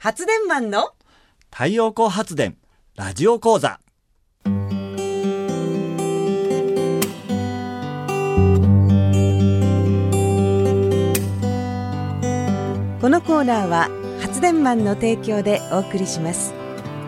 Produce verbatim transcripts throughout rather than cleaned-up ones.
発電マンの太陽光発電ラジオ講座。 このコーナーは発電マンの提供でお送りします。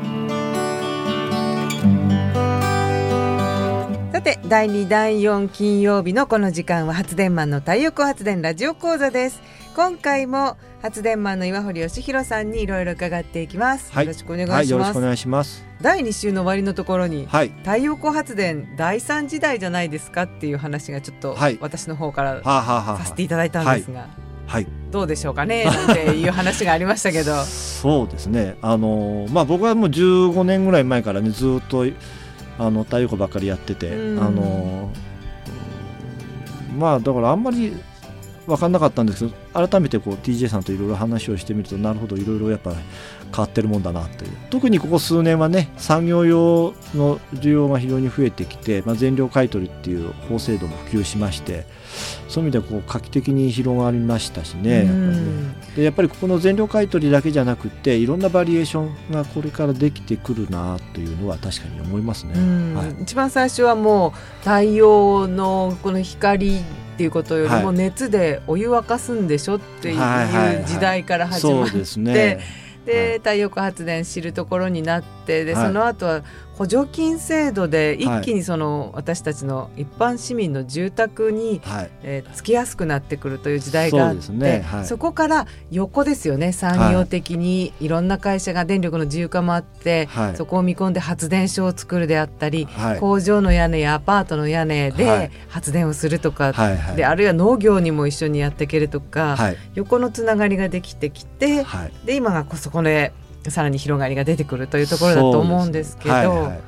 さて、だいにだいよん金曜日のこの時間は発電マンの太陽光発電ラジオ講座です。今回も発電マンの岩堀義弘さんにいろいろ伺っていきます、 はい、 よろしくお願いします、 はい、よろしくお願いします。 だいに週の終わりのところに、 はい、 太陽光発電だいさん時代じゃないですかっていう話がちょっと、はい、私の方からさせていただいたんですが、はいはい、どうでしょうかねなんていう話がありましたけどそうですね、あの、まあ、僕はもうじゅうごねんぐらい前からねずっとあの太陽光ばっかりやってて、あのまあだからあんまり分かんなかったんですけど、改めてこう ティージェー さんといろいろ話をしてみると、なるほどいろいろやっぱ変わってるもんだなという。特にここ数年はね、産業用の需要が非常に増えてきて、まあ、全量買取っていう法制度も普及しまして、そういう意味ではこう画期的に広がりましたしね。やっぱりね、でやっぱりここの全量買取だけじゃなくて、いろんなバリエーションがこれからできてくるなというのは確かに思いますね。 はい、一番最初はもう太陽のこの光っていうことよりも熱でお湯沸かすんでしょっていう時代から始まって、で太陽光発電知るところになって、でその後は補助金制度で一気にその私たちの一般市民の住宅に、はいえー、つきやすくなってくるという時代があって、 そ,、ねはい、そこから横ですよね、産業的にいろんな会社が電力の自由化もあって、はい、そこを見込んで発電所を作るであったり、はい、工場の屋根やアパートの屋根で発電をするとか、はいはい、であるいは農業にも一緒にやっていけるとか、はい、横のつながりができてきて、はい、で今がこそこでさらに広がりが出てくるというところだと思うんですけど、はいはい、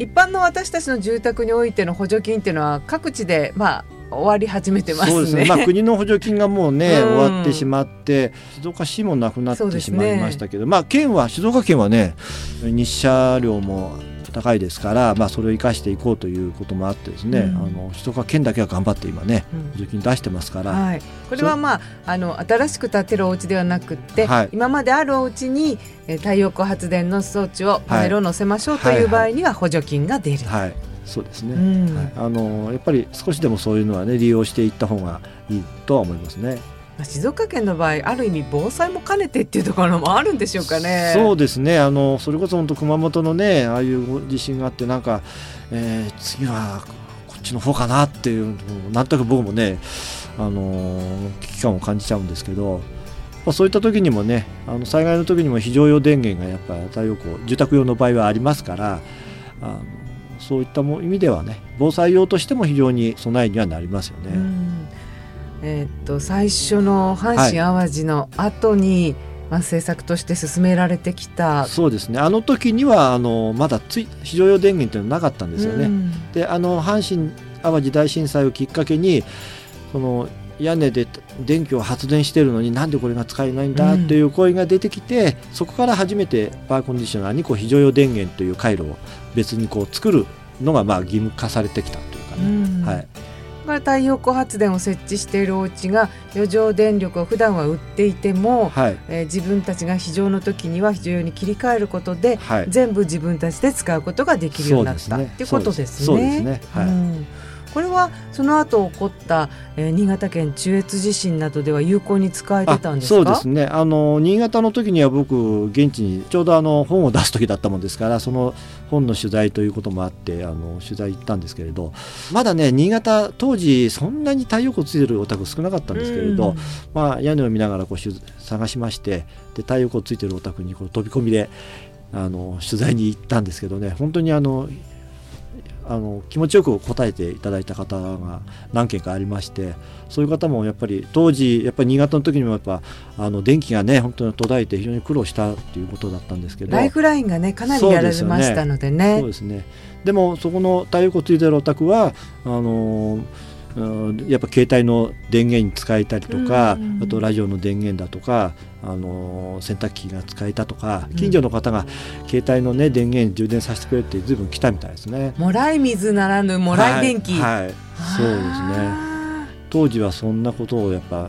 一般の私たちの住宅においての補助金っていうのは各地で、まあ、終わり始めてますね。 そうですね、まあ、国の補助金がもうね、うん、終わってしまって静岡市もなくなってしまいましたけど、ねまあ、県は静岡県はね日射量も高いですから、まあ、それを生かしていこうということもあってですね、うん、あの静岡県だけは頑張って今ね、うん、補助金出してますから、はい、 これは、まあ、あの新しく建てるお家ではなくて、はい、今まであるお家にえ太陽光発電の装置をパネルを載せましょうという場合には補助金が出る、 はいはいはい、そうですね、うんはい、あのやっぱり少しでもそういうのは、ね、利用していった方がいいとは思いますね。 静岡県の場合ある意味防災も兼ねてっていうところもあるんでしょうかね。 そうですね、あのそれこそ本当熊本のねああいう地震があってなんか、えー、次はこっちの方かなっていうなんとなく僕もね、あの危機感を感じちゃうんですけど、まあ、そういった時にもねあの災害の時にも非常用電源がやっぱり太陽光住宅用の場合はありますから、あのそういったも意味ではね防災用としても非常に備えにはなりますよね。うんえー、っと最初の阪神淡路の後に、はいまあ、政策として進められてきた。 そうですね、あの時にはあのまだつい非常用電源というのはなかったんですよね。であの阪神淡路大震災をきっかけにその屋根で電気を発電しているのになんでこれが使えないんだという声が出てきて、うん、そこから初めてパワーコンディショナーにこう非常用電源という回路を別にこう作るのがまあ義務化されてきたというかね、うんはいから太陽光発電を設置しているお家が余剰電力を普段は売っていても、はいえー、自分たちが非常の時には非常に切り替えることで、はい、全部自分たちで使うことができるようになったということですね。 そうですね、はいうんこれはその後起こった、えー、新潟県中越地震などでは有効に使えてたんですか？ そうですね、あの新潟の時には僕現地にちょうどあの本を出す時だったもんですから、その本の取材ということもあってあの取材行ったんですけれど、まだね新潟当時そんなに太陽光ついてるお宅少なかったんですけれど、うんまあ、屋根を見ながらこう探しまして、で太陽光ついてるお宅にこう飛び込みであの取材に行ったんですけどね、本当にあのあの気持ちよく答えていただいた方が何件かありまして、そういう方もやっぱり当時やっぱり新潟の時にもやっぱあの電気がね本当に途絶えて非常に苦労したということだったんですけど、 ライフラインがねかなりやられましたのでね。 そうですね。でもそこの太陽光ついてるお宅はあのやっぱ携帯の電源に使えたりとか、あとラジオの電源だとか、あの洗濯機が使えたとか、近所の方が携帯の、ね、電源充電させてくれって随分来たみたいですね。 もらい水ならぬもらい電気、 はいはい、そうですね。当時はそんなことをやっぱ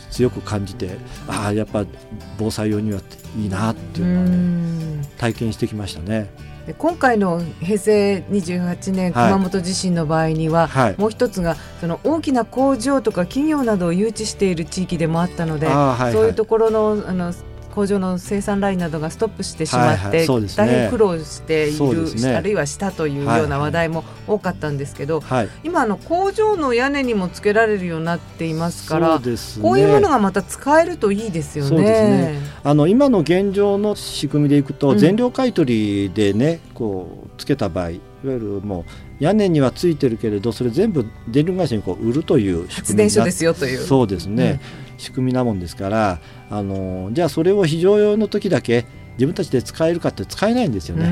強く感じて、ああやっぱ防災用にはいいなっていうのは、ね、体験してきましたね。 で今回の平成にじゅうはちねん熊本地震の場合には、はい、もう一つがその大きな工場とか企業などを誘致している地域でもあったので、はいはい、そういうところの、あの工場の生産ラインなどがストップしてしまって、はいはいね、大変苦労している、ね、あるいはしたというような話題も多かったんですけど、はいはい、今あの工場の屋根にもつけられるようになっていますから、そうですね、こういうものがまた使えるといいですよね。 そうですね、あの今の現状の仕組みでいくと、うん、全量買取でねこうつけた場合、いわゆるもう屋根にはついてるけれどそれ全部電力会社にこう売るという仕組み発電所ですよという、 そうですね、うん、仕組みなもんですから、あのじゃあそれを非常用の時だけ自分たちで使えるかって使えないんですよね。うん、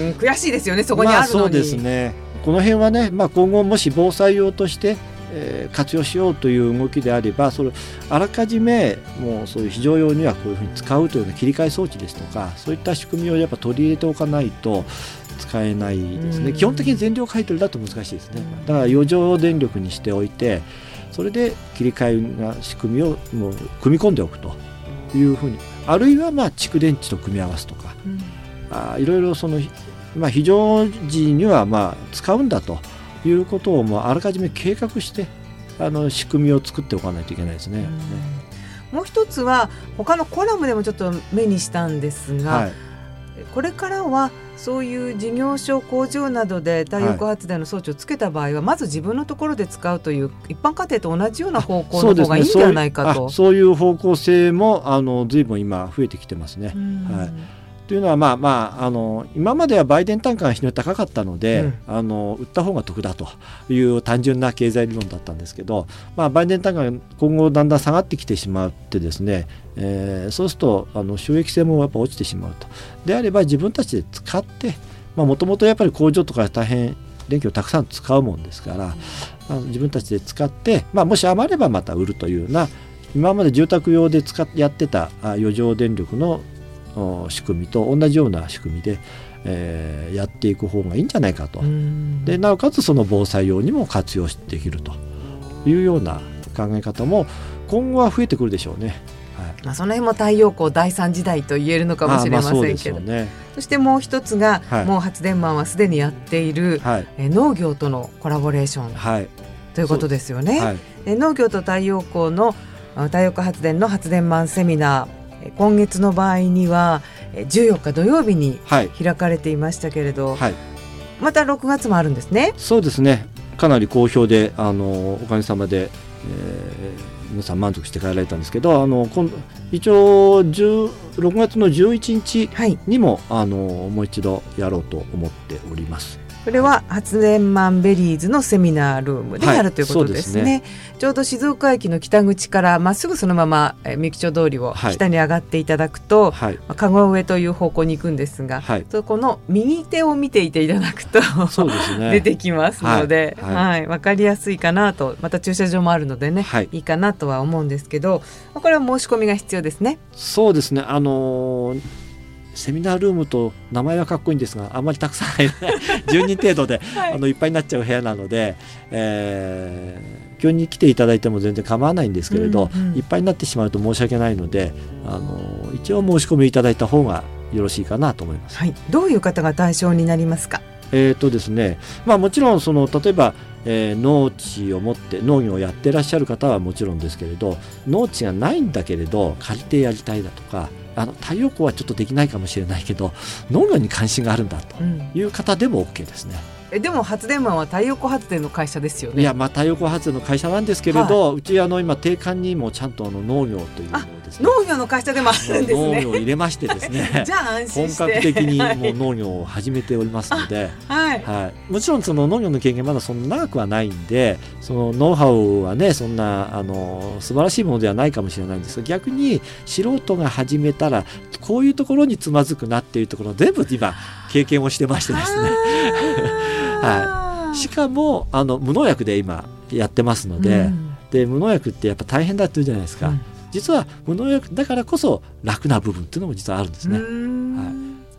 はい、悔しいですよね、そこにあるのに。 まあ、そうですね、この辺はね、まあ、今後もし防災用として、えー、活用しようという動きであれば、それあらかじめもうそういう非常用にはこういうふうに使うというような切り替え装置ですとか、そういった仕組みをやっぱ取り入れておかないと使えないですね。基本的に全量買取だと難しいですね。だから余剰電力にしておいて、それで切り替えが仕組みをもう組み込んでおくというふうに、あるいはまあ蓄電池と組み合わすとか、うん、あいろいろその、まあ、非常時にはまあ使うんだということをもうあらかじめ計画してあの仕組みを作っておかないといけないですね。 うん、もう一つは他のコラムでもちょっと目にしたんですが、はい、これからはそういう事業所工場などで太陽光発電の装置をつけた場合は、はい、まず自分のところで使うという一般家庭と同じような方向の方がいいんではないかと。 そういう方向性もあの随分今増えてきてますね。はい、というのは、まあまあ、あの今までは売電単価が非常に高かったので、うん、あの売った方が得だという単純な経済理論だったんですけど、まあ、売電単価が今後だんだん下がってきてしまってですね、えー、そうするとあの収益性もやっぱ落ちてしまうと。であれば自分たちで使ってもともとやっぱり工場とか大変電気をたくさん使うもんですから、うん、あの自分たちで使って、まあ、もし余ればまた売るというような、今まで住宅用で使っやってた余剰電力の仕組みと同じような仕組みで、えー、やっていく方がいいんじゃないかと。でなおかつその防災用にも活用できるというような考え方も今後は増えてくるでしょうね。はい、 まあ、その辺も太陽光第三時代と言えるのかもしれませんけど、 そ, ね、そしてもう一つが、はい、もう発電マンはすでにやっている、はい、え農業とのコラボレーション、はい、ということですよね。はい、え農業と太陽光の太陽光発電の発電マンセミナー、今月の場合にはじゅうよっか土曜日に開かれていましたけれど、はい、またろくがつもあるんですね。 そうですね、かなり好評であのおかげさまで、えー、皆さん満足して帰られたんですけど、あの今度一応ろくがつのじゅういちにちにも、はい、あのもう一度やろうと思っております。 これは発電マンベリーズのセミナールームでやるということですね。はい、そうですね。ちょうど静岡駅の北口からまっすぐそのままみゆき町通りを北に上がっていただくと、はい、川越という方向に行くんですが、はい、そこの右手を見ていていただくとそうです、ね、出てきますので、はいはいはい、分かりやすいかなと。また駐車場もあるのでね、はい、いいかなとは思うんですけど、これは申し込みが必要ですね。 そうですね、あのーセミナールームと名前はかっこいいんですが、あんまりたくさん入らないじゅうにん程度で、はい、あのいっぱいになっちゃう部屋なので、えー、今日に来ていただいても全然構わないんですけれど、うんうん、いっぱいになってしまうと申し訳ないので、あの一応申し込みいただいた方がよろしいかなと思います。 はい、どういう方が対象になりますか？ えーとですねまあ、もちろんその例えば、えー、農地を持って農業をやってらっしゃる方はもちろんですけれど、農地がないんだけれど借りてやりたいだとか、あの太陽光はちょっとできないかもしれないけど農業に関心があるんだという方でも OK ですね。 うん、えでも発電マンは太陽光発電の会社ですよね。 いや、まあ、太陽光発電の会社なんですけれど、はい、うちあの今定款にもちゃんとあの農業というのをですね、 農業の会社でもあるんですね。 農業を入れましてですねじゃあ安心して本格的にもう農業を始めておりますので、はいはい、もちろんその農業の経験まだそんな長くはないんで、そのノウハウはねそんなあの素晴らしいものではないかもしれないんですが、逆に素人が始めたらこういうところにつまずくなっていうところを全部今経験をしてましてですねはい、しかもあの無農薬で今やってますので、うん、で無農薬ってやっぱ大変だって言うじゃないですか。うん、実は無農薬だからこそ楽な部分っていうのも実はあるんですね。はい、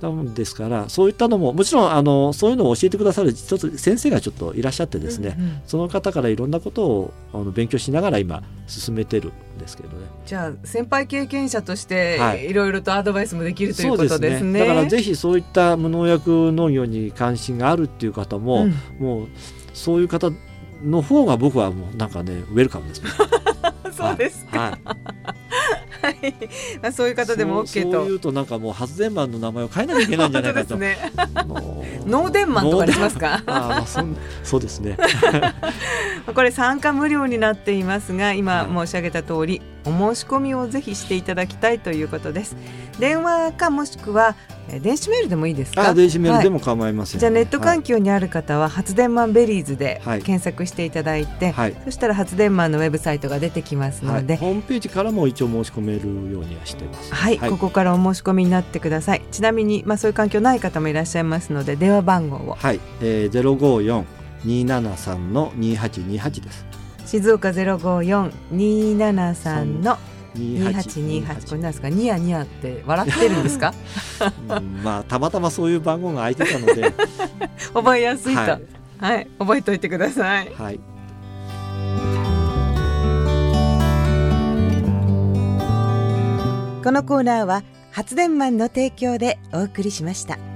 ですからそういったのももちろんあのそういうのを教えてくださる一つ先生がちょっといらっしゃってですね、うんうん、その方からいろんなことをあの勉強しながら今進めてるんですけどね。 じゃあ先輩経験者としていろいろとアドバイスもできるということですね。 だからぜひそういった無農薬農業に関心があるっていう方も、うん、もうそういう方の方が僕はもうなんかねウェルカムですね。 そうですか、はいはいまあ、そういう方でも OK と。 そういうとなんかもう発電マンの名前を変えなきゃいけないんじゃないかと。 ね、ノーデンマンとかにしますか。 あ、まあ、そ, そうですねこれ参加無料になっていますが今申し上げた通り、はい、お申し込みをぜひしていただきたいということです。電話かもしくは電子メールでもいいですか。 あ、電子メールでも構いません、 はい、じゃあネット環境にある方は、はい、発電マンベリーズで検索していただいて、はい、そしたら発電マンのウェブサイトが出てきますので、 はい、ホームページからも一応申し込めるようにはしてます、 はいはい、ここからお申し込みになってください。ちなみに、まあ、そういう環境ない方もいらっしゃいますので電話番号を、 はい、えー、ゼロごよん にーななさん のにーはちにーはちです。 静岡 ゼロごよん にーななさん のにーはちにーはち、これなんですか、ニヤニヤって笑ってるんですか。 うん、まあたまたまそういう番号が空いてたので覚えやすいと、はいはい、覚えておいてください。 はい、 このコーナーは発電マンの提供でお送りしました。